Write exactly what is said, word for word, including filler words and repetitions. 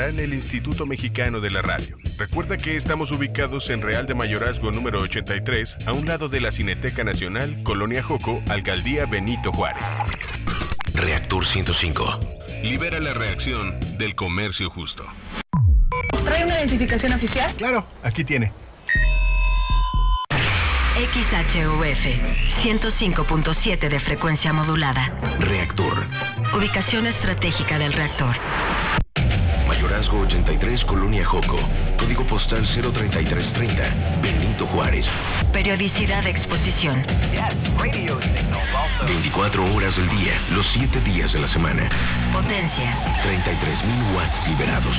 en el Instituto Mexicano de la Radio. Recuerda que estamos ubicados en Real de Mayorazgo número ochenta y tres, a un lado de la Cineteca Nacional, Colonia Joco, Alcaldía Benito Juárez. Reactor ciento cinco. Libera la reacción del comercio justo. ¿Trae una identificación oficial? Claro, aquí tiene. X H U F ciento cinco punto siete de frecuencia modulada. Reactor. Ubicación estratégica del reactor. Mayorazgo ochenta y tres, Colonia Joco. Código postal cero treinta y tres treinta, Benito Juárez. Periodicidad de exposición. veinticuatro horas del día, los siete días de la semana. Potencia. treinta y tres mil watts liberados.